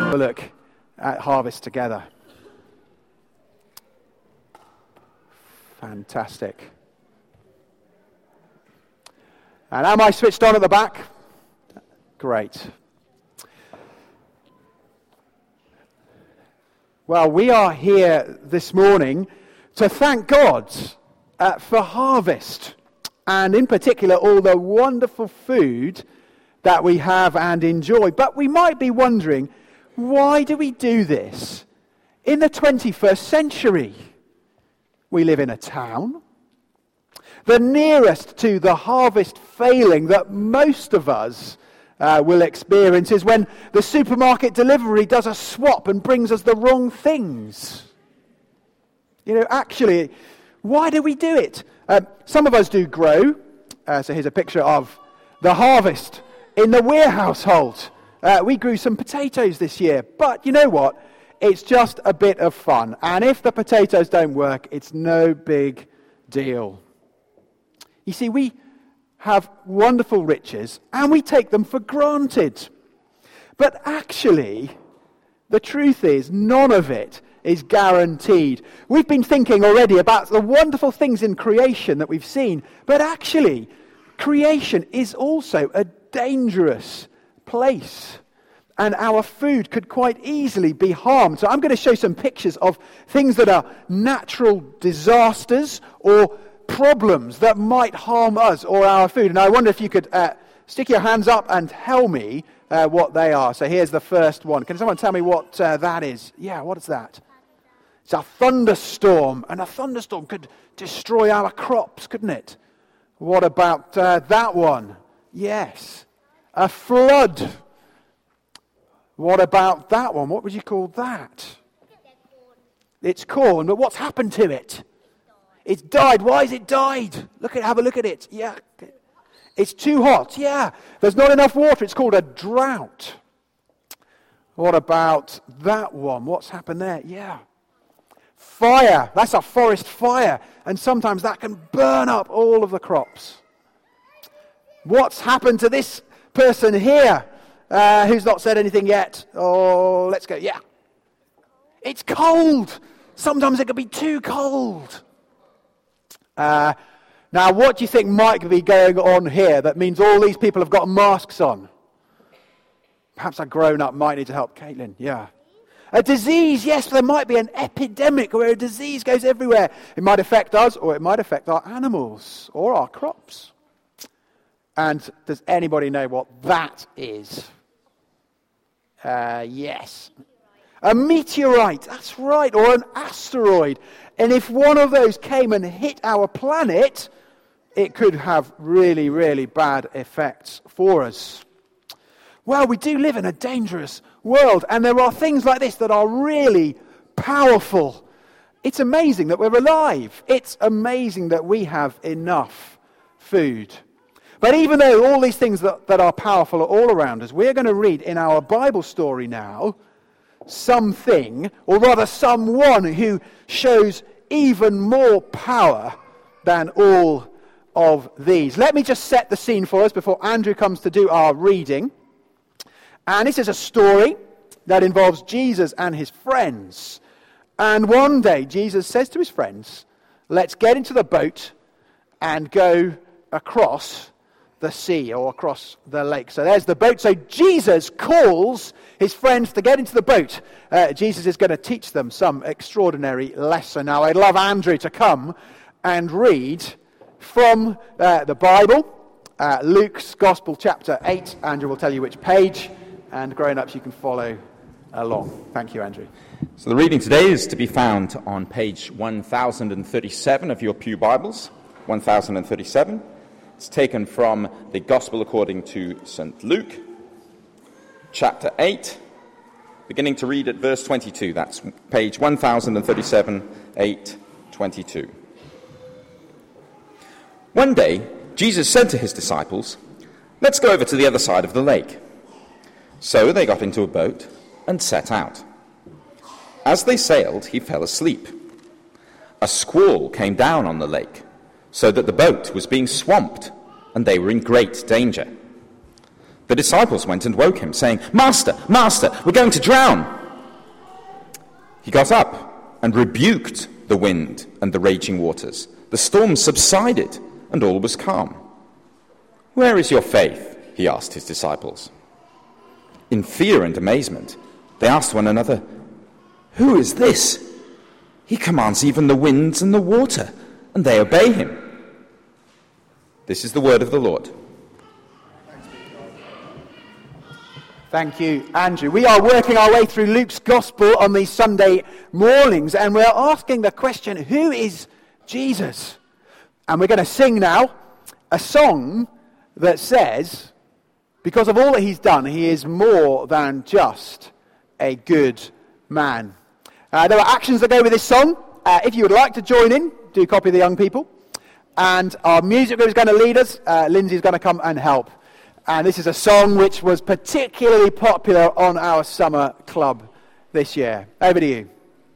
Have a look at harvest together. Fantastic. And am I switched on at the back? Great. Well, we are here this morning to thank God for harvest, and in particular all the wonderful food that we have and enjoy. But we might be wondering, why do we do this in the 21st century? We live in a town. The nearest to the harvest failing that most of us will experience is when the supermarket delivery does a swap and brings us the wrong things. You know, actually, why do we do it? Some of us do grow. So here's a picture of the harvest in the Weir household. We grew some potatoes this year. But you know what? It's just a bit of fun. And if the potatoes don't work, it's no big deal. You see, we have wonderful riches, and we take them for granted. But actually, the truth is, none of it is guaranteed. We've been thinking already about the wonderful things in creation that we've seen, but actually, creation is also a dangerous place, and our food could quite easily be harmed. So I'm going to show some pictures of things that are natural disasters or problems that might harm us or our food. And I wonder if you could stick your hands up and tell me what they are. So here's the first one. Can someone tell me what that is? Yeah, what is that? It's a thunderstorm. And a thunderstorm could destroy our crops, couldn't it? What about that one? Yes, a flood. What about that one? What would you call that? It's corn, but what's happened to it? It's died. Why has it died? Have a look at it. Yeah. It's too hot. Yeah. There's not enough water. It's called a drought. What about that one? What's happened there? Yeah. Fire. That's a forest fire. And sometimes that can burn up all of the crops. What's happened to this person here who's not said anything yet? Oh, let's go. Yeah. It's cold. Sometimes it can be too cold. Now, what do you think might be going on here that means all these people have got masks on? Perhaps a grown-up might need to help. Caitlin, yeah. A disease, yes, there might be an epidemic where a disease goes everywhere. It might affect us, or it might affect our animals, or our crops. And does anybody know what that is? Yes. A meteorite, that's right, or an asteroid. And if one of those came and hit our planet, it could have really, really bad effects for us. Well, we do live in a dangerous world, and there are things like this that are really powerful. It's amazing that we're alive. It's amazing that we have enough food. But even though all these things that are powerful are all around us, we're going to read in our Bible story now something, or rather someone who shows even more power than all of these. Let me just set the scene for us before Andrew comes to do our reading. And this is a story that involves Jesus and his friends. And one day Jesus says to his friends, let's get into the boat and go across the sea or across the lake. So there's the boat. So Jesus calls his friends to get into the boat. Jesus is going to teach them some extraordinary lesson. Now, I'd love Andrew to come and read from the Bible, Luke's Gospel, chapter 8. Andrew will tell you which page, and grown-ups, you can follow along. Thank you, Andrew. So the reading today is to be found on page 1037 of your pew Bibles, 1037. It's taken from the Gospel according to St. Luke, chapter 8, beginning to read at verse 22. That's page 1037, 8:22. One day, Jesus said to his disciples, "Let's go over to the other side of the lake." So they got into a boat and set out. As they sailed, he fell asleep. A squall came down on the lake, so that the boat was being swamped, and they were in great danger. The disciples went and woke him, saying, "Master, Master, we're going to drown." He got up and rebuked the wind and the raging waters. The storm subsided, and all was calm. "Where is your faith?" he asked his disciples. In fear and amazement, they asked one another, "Who is this? He commands even the winds and the water, and they obey him." This is the word of the Lord. Thank you, Andrew. We are working our way through Luke's Gospel on these Sunday mornings, and we're asking the question, who is Jesus? And we're going to sing now a song that says, because of all that he's done, he is more than just a good man. There are actions that go with this song. If you would like to join in, do copy the young people. And our music group is going to lead us. Lindsay's going to come and help. And this is a song which was particularly popular on our summer club this year. Over to you.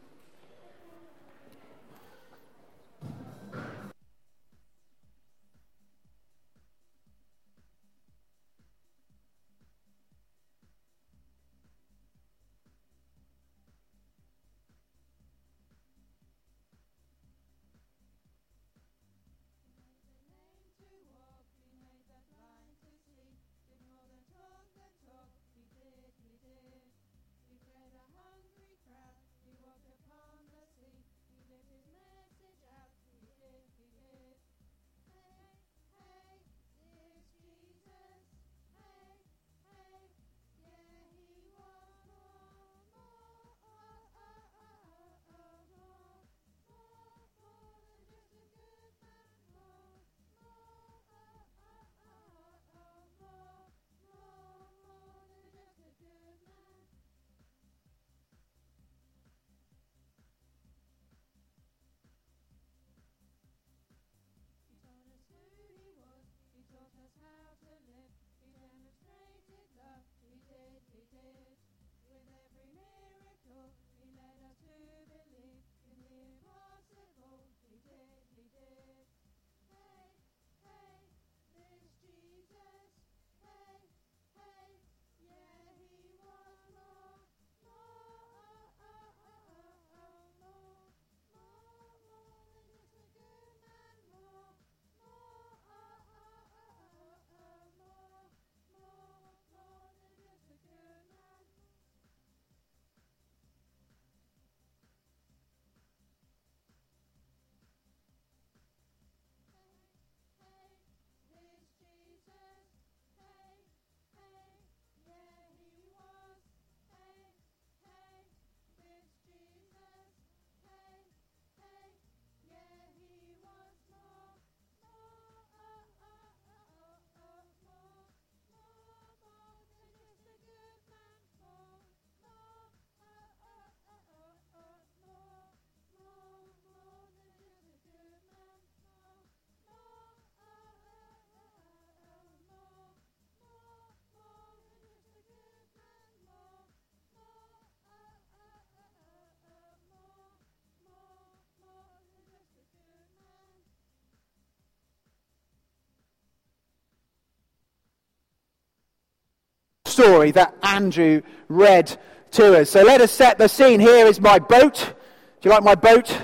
Story that Andrew read to us. So let us set the scene. Here is my boat. Do you like my boat?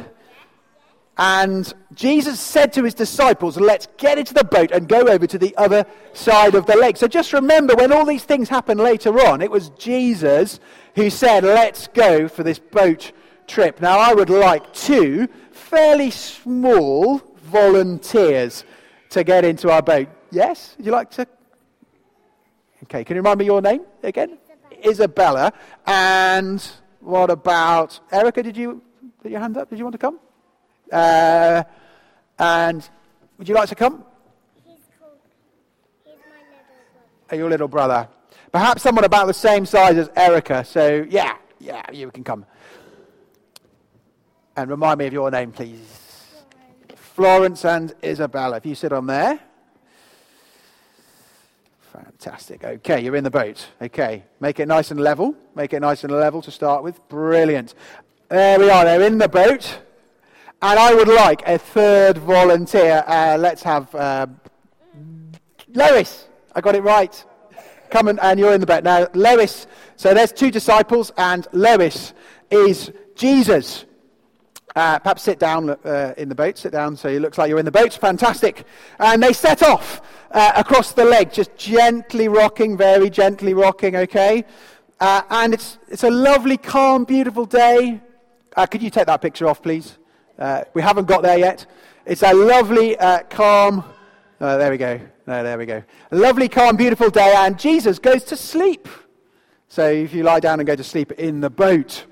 And Jesus said to his disciples, let's get into the boat and go over to the other side of the lake. So just remember, when all these things happen later on, it was Jesus who said, let's go for this boat trip. Now I would like 2 fairly small volunteers to get into our boat. Yes? Would you like to? Okay, can you remind me your name again? Isabella. And what about Erica? Did you put your hand up? Did you want to come? And would you like to come? He's my little brother. Your little brother. Perhaps someone about the same size as Erica. So, yeah, you can come. And remind me of your name, please. Florence and Isabella. If you sit on there. Fantastic. Okay, you're in the boat. Okay, make it nice and level. Make it nice and level to start with. Brilliant. There we are. They're in the boat. And I would like a 3rd volunteer. Let's have Lois. I got it right. Come and you're in the boat. Now, Lois, so there's two disciples, and Lois is Jesus. Perhaps sit down in the boat. Sit down so it looks like you're in the boat. Fantastic. And they set off across the lake, just gently rocking, very gently rocking, okay? And it's a lovely, calm, beautiful day. Could you take that picture off, please? We haven't got there yet. It's a lovely, calm... there we go. No, there we go. A lovely, calm, beautiful day, and Jesus goes to sleep. So if you lie down and go to sleep in the boat.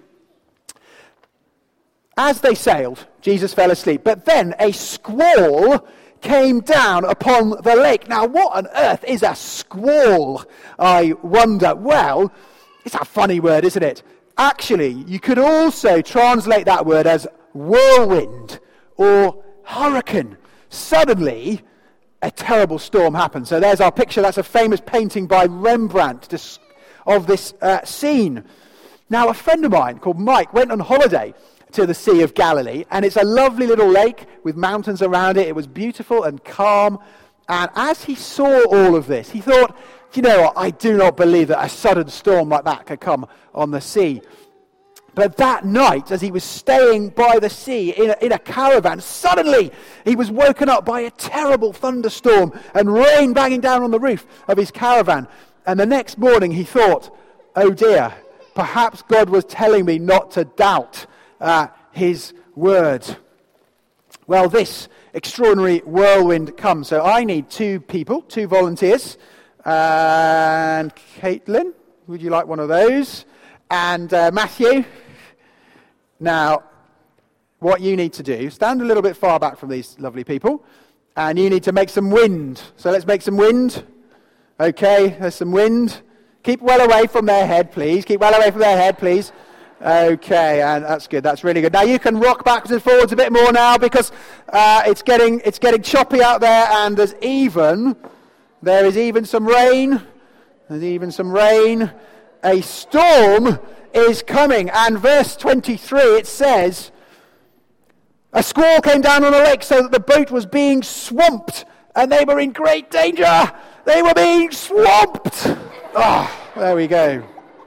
As they sailed, Jesus fell asleep, but then a squall came down upon the lake. Now, what on earth is a squall, I wonder? Well, it's a funny word, isn't it? Actually, you could also translate that word as whirlwind or hurricane. Suddenly, a terrible storm happened. So there's our picture. That's a famous painting by Rembrandt of this scene. Now, a friend of mine called Mike went on holiday to the Sea of Galilee, and it's a lovely little lake with mountains around it. It was beautiful and calm, and as he saw all of this, he thought, you know what, I do not believe that a sudden storm like that could come on the sea. But that night, as he was staying by the sea in a caravan, suddenly he was woken up by a terrible thunderstorm and rain banging down on the roof of his caravan. And the next morning he thought, oh dear, perhaps God was telling me not to doubt his word. Well, this extraordinary whirlwind comes. So I need two volunteers. And Caitlin, would you like one of those? And Matthew. Now, what you need to do, stand a little bit far back from these lovely people, and you need to make some wind. So let's make some wind. Okay, there's some wind. Keep well away from their head, please. Keep well away from their head, please. Okay, and that's good. That's really good. Now you can rock backwards and forwards a bit more now, because it's getting choppy out there, and there is even some rain. There's even some rain. A storm is coming, and verse 23 it says, a squall came down on the lake so that the boat was being swamped, and they were in great danger. They were being swamped. There we go.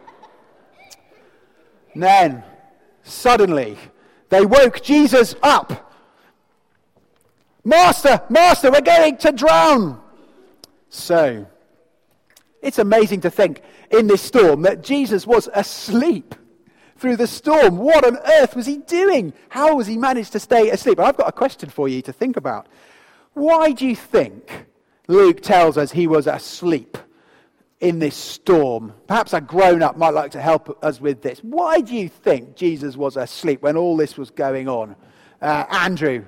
And then, suddenly, they woke Jesus up. Master, we're going to drown. So, it's amazing to think in this storm that Jesus was asleep through the storm. What on earth was he doing? How was he managed to stay asleep? I've got a question for you to think about. Why do you think Luke tells us he was asleep in this storm? Perhaps a grown-up might like to help us with this. Why do you think Jesus was asleep when all this was going on? Andrew?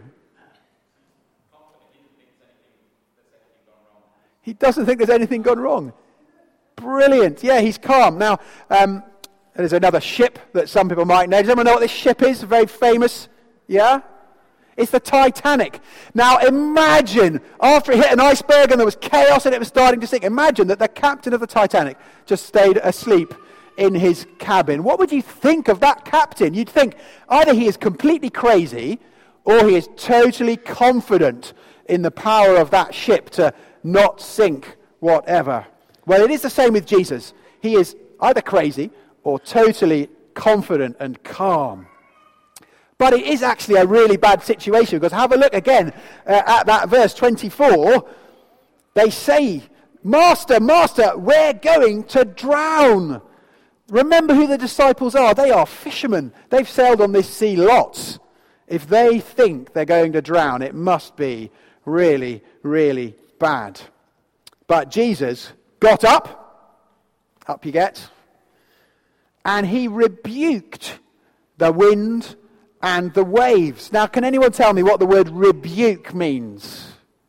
He doesn't think there's anything gone wrong. Brilliant. Yeah, he's calm. Now, there's another ship that some people might know. Does anyone know what this ship is? Very famous. Yeah? It's the Titanic. Now, imagine, after it hit an iceberg and there was chaos and it was starting to sink, imagine that the captain of the Titanic just stayed asleep in his cabin. What would you think of that captain? You'd think either he is completely crazy or he is totally confident in the power of that ship to not sink whatever. Well, it is the same with Jesus. He is either crazy or totally confident and calm. But it is actually a really bad situation, because have a look again at that verse 24. They say, Master, we're going to drown. Remember who the disciples are. They are fishermen. They've sailed on this sea lots. If they think they're going to drown, it must be really, really bad. But Jesus got up you get, and he rebuked the wind and the waves. Now, can anyone tell me what the word rebuke means?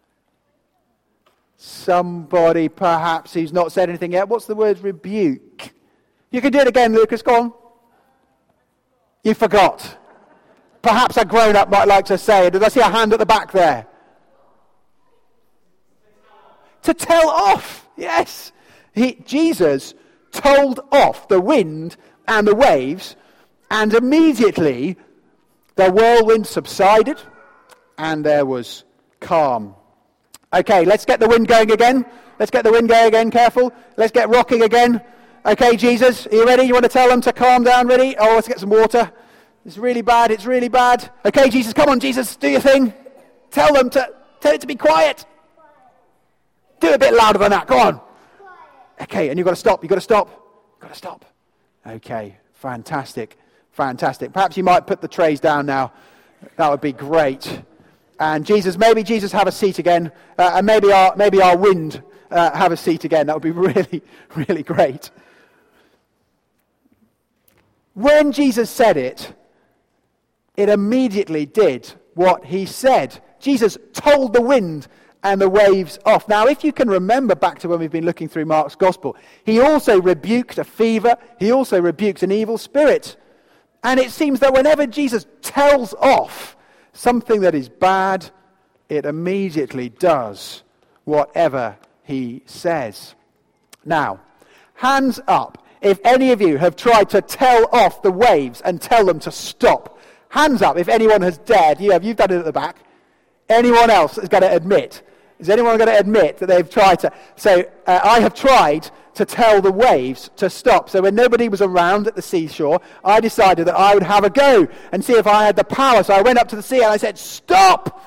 Somebody perhaps who's not said anything yet. What's the word rebuke? You can do it again, Lucas, go on. You forgot. Perhaps a grown-up might like to say it. Did I see a hand at the back there? To tell off, yes. Jesus told off the wind and the waves, and immediately the whirlwind subsided and there was calm. Okay, let's get the wind going again. Let's get the wind going again, careful. Let's get rocking again. Okay, Jesus, are you ready? You want to tell them to calm down? Ready? Oh, let's get some water. It's really bad, it's really bad. Okay, Jesus, come on, Jesus, do your thing. Tell it to be quiet. Do it a bit louder than that, go on. Okay, and you've got to stop. Okay, fantastic. Perhaps you might put the trays down now. That would be great. And maybe Jesus have a seat again, and maybe our wind have a seat again. That would be really, really great. When Jesus said it immediately did what he said. Jesus told the wind and the waves off. Now, if you can remember back to when we've been looking through Mark's Gospel, he also rebuked a fever. He also rebuked an evil spirit. And it seems that whenever Jesus tells off something that is bad, it immediately does whatever he says. Now, hands up if any of you have tried to tell off the waves and tell them to stop. Hands up if anyone has dared. You've done it at the back. Anyone else is going to admit? Is anyone going to admit that they've tried to? So I have tried to tell the waves to stop. So when nobody was around at the seashore, I decided that I would have a go and see if I had the power. So I went up to the sea and I said, "Stop!"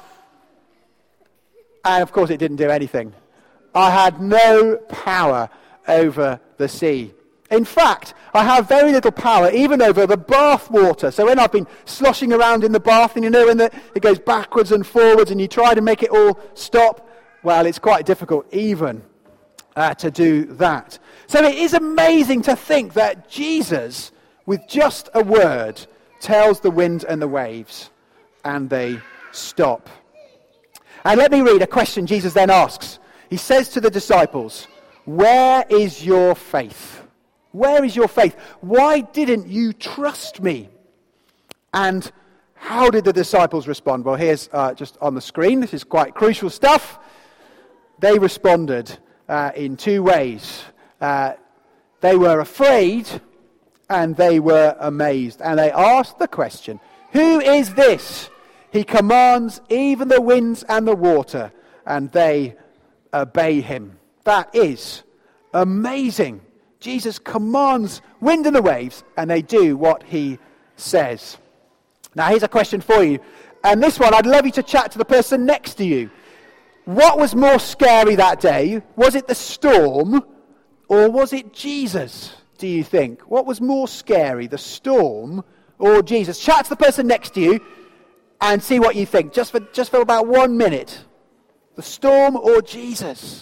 And of course it didn't do anything. I had no power over the sea. In fact, I have very little power even over the bath water. So when I've been sloshing around in the bath, and when it goes backwards and forwards and you try to make it all stop, well, it's quite difficult even to do that. So it is amazing to think that Jesus, with just a word, tells the wind and the waves, and they stop. And let me read a question Jesus then asks. He says to the disciples, "Where is your faith? Where is your faith? Why didn't you trust me?" And how did the disciples respond? Well, here's just on the screen. This is quite crucial stuff. They responded in two ways. They were afraid and they were amazed. And they asked the question, "Who is this? He commands even the winds and the water, and they obey him." That is amazing. Jesus commands wind and the waves, and they do what he says. Now, here's a question for you. And this one, I'd love you to chat to the person next to you. What was more scary that day? Was it the storm, or was it Jesus, do you think? What was more scary, the storm or Jesus? Chat to the person next to you and see what you think, just for about 1 minute. The storm or Jesus?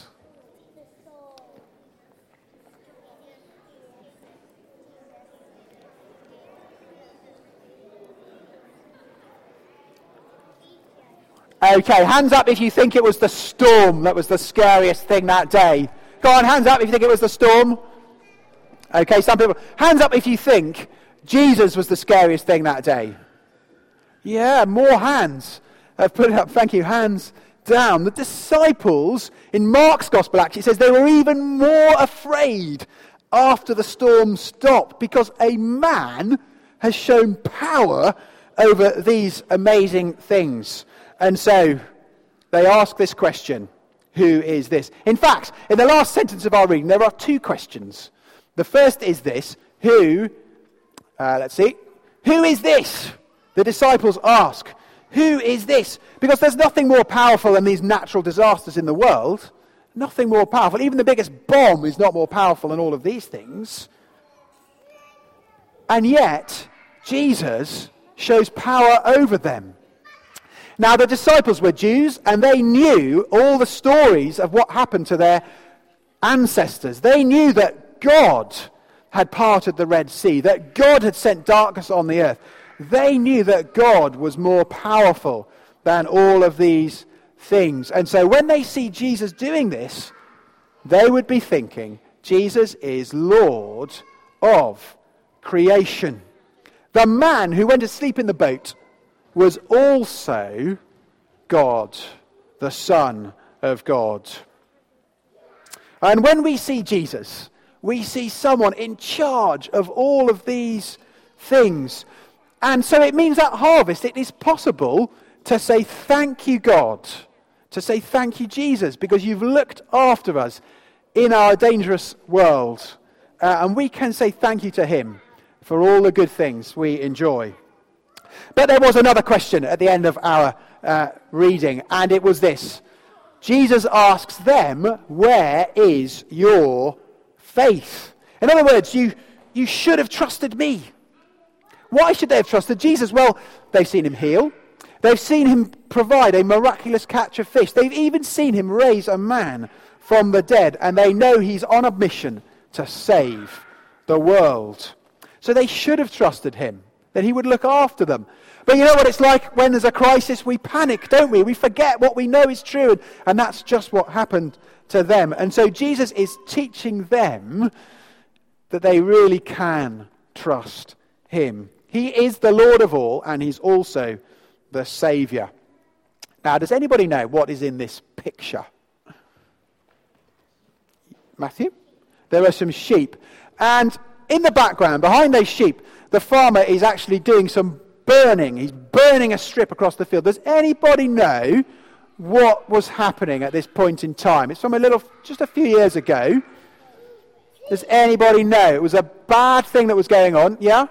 Okay, hands up if you think it was the storm that was the scariest thing that day. Go on, hands up if you think it was the storm. Okay, some people. Hands up if you think Jesus was the scariest thing that day. Yeah, more hands. Put it up, thank you, hands down. The disciples, in Mark's Gospel actually, it says they were even more afraid after the storm stopped, because a man has shown power over these amazing things. And so they ask this question, who is this? In fact, in the last sentence of our reading, there are two questions. The first is this, who is this? The disciples ask, who is this? Because there's nothing more powerful than these natural disasters in the world. Nothing more powerful. Even the biggest bomb is not more powerful than all of these things. And yet, Jesus shows power over them. Now, the disciples were Jews, and they knew all the stories of what happened to their ancestors. They knew that God had parted the Red Sea, that God had sent darkness on the earth. They knew that God was more powerful than all of these things. And so when they see Jesus doing this, they would be thinking, Jesus is Lord of creation. The man who went to sleep in the boat was also God, the Son of God. And when we see Jesus, we see someone in charge of all of these things. And so it means at Harvest it is possible to say thank you, God, to say thank you, Jesus, because you've looked after us in our dangerous world. And we can say thank you to him for all the good things we enjoy. But there was another question at the end of our reading, and it was this. Jesus asks them, where is your faith? In other words, you should have trusted me. Why should they have trusted Jesus? Well, they've seen him heal. They've seen him provide a miraculous catch of fish. They've even seen him raise a man from the dead, and they know he's on a mission to save the world. So they should have trusted him, that he would look after them. But you know what it's like when there's a crisis? We panic, don't we? We forget what we know is true, and that's just what happened to them. And so Jesus is teaching them that they really can trust him. He is the Lord of all, and he's also the Saviour. Now, does anybody know what is in this picture? Matthew? There are some sheep. And in the background, behind those sheep, the farmer is actually doing some burning. He's burning a strip across the field. Does anybody know what was happening at this point in time? It's from just a few years ago. Does anybody know? It was a bad thing that was going on. Yeah?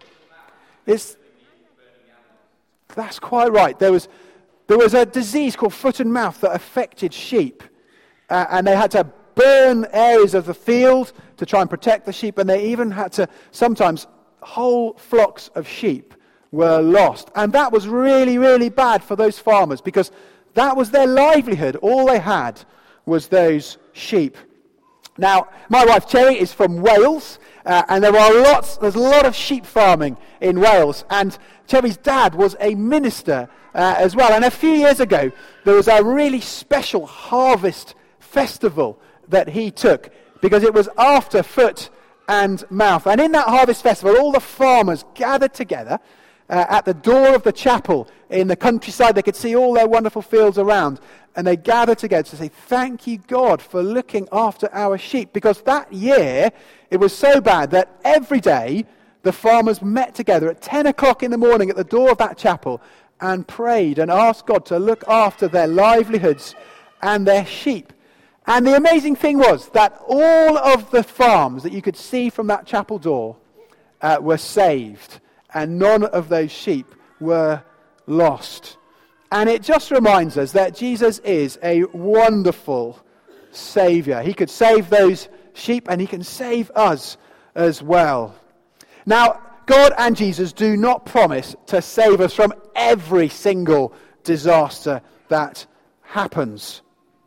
That's quite right. There was a disease called foot and mouth that affected sheep. And they had to burn areas of the field to try and protect the sheep. And they even had to, sometimes, whole flocks of sheep were lost. And that was really, really bad for those farmers because that was their livelihood. All they had was those sheep. Now, my wife Cherry is from Wales, and there's a lot of sheep farming in Wales. And Cherry's dad was a minister as well. And a few years ago, there was a really special harvest festival that he took because it was after Foot and Mouth. And in that harvest festival, all the farmers gathered together at the door of the chapel in the countryside. They could see all their wonderful fields around. And they gathered together to say, thank you, God, for looking after our sheep. Because that year, it was so bad that every day, the farmers met together at 10 o'clock in the morning at the door of that chapel and prayed and asked God to look after their livelihoods and their sheep. And the amazing thing was that all of the farms that you could see from that chapel door were saved. And none of those sheep were lost. And it just reminds us that Jesus is a wonderful Saviour. He could save those sheep and he can save us as well. Now, God and Jesus do not promise to save us from every single disaster that happens.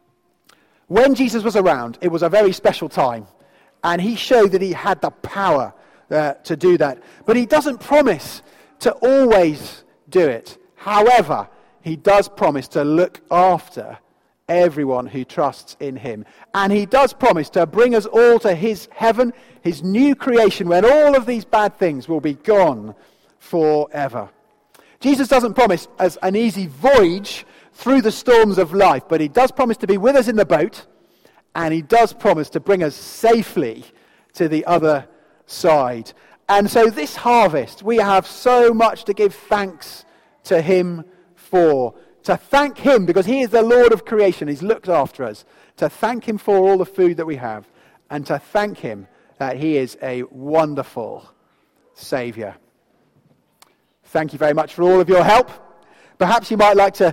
When Jesus was around, it was a very special time. And he showed that he had the power to do that. But he doesn't promise to always do it. However, he does promise to look after everyone who trusts in him. And he does promise to bring us all to his heaven, his new creation, when all of these bad things will be gone forever. Jesus doesn't promise us an easy voyage through the storms of life, but he does promise to be with us in the boat, and he does promise to bring us safely to the other side. And so this harvest, we have so much to give thanks to him for. To thank him because he is the Lord of creation. He's looked after us. To thank him for all the food that we have. And to thank him that he is a wonderful Saviour. Thank you very much for all of your help. Perhaps you might like to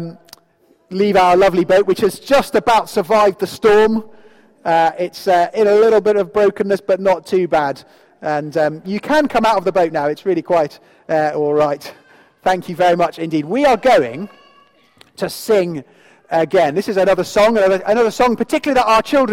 leave our lovely boat, which has just about survived the storm. It's in a little bit of brokenness, but not too bad. And you can come out of the boat now. It's really quite all right. Thank you very much indeed. We are going to sing again. This is another song particularly that our children